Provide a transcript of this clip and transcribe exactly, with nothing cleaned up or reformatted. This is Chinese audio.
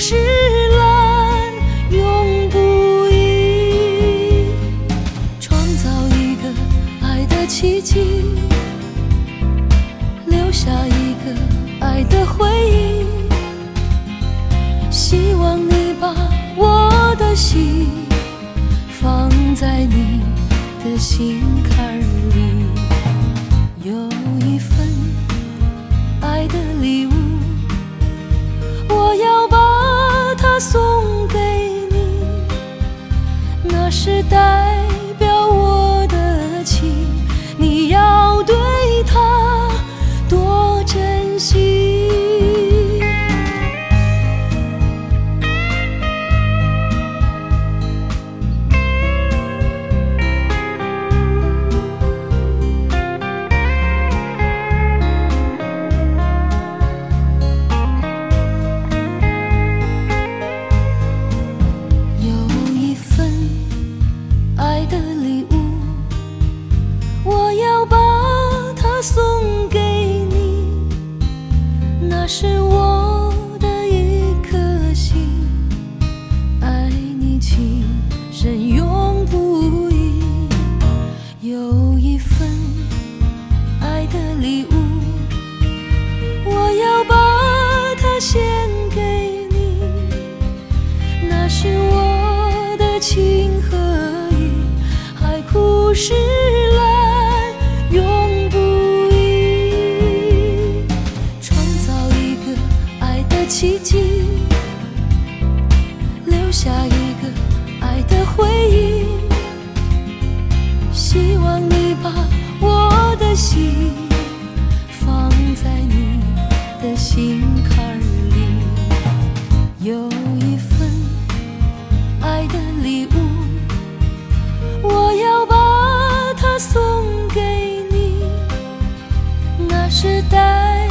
石烂，永不移。创造一个爱的奇迹，留下一个爱的回忆。希望你把我的心放在你的心坎里，有一份爱的礼物，我要把它送给你，那是代表我的情，你要对它多珍惜。送给你，那是我的一颗心，爱你情深永不移。有一份爱的礼物，我要把它献给你，那是我的情和义，海枯石烂永不奇迹，留下一个爱的回忆。希望你把我的心放在你的心坎里，有一份爱的礼物，我要把它送给你，那是代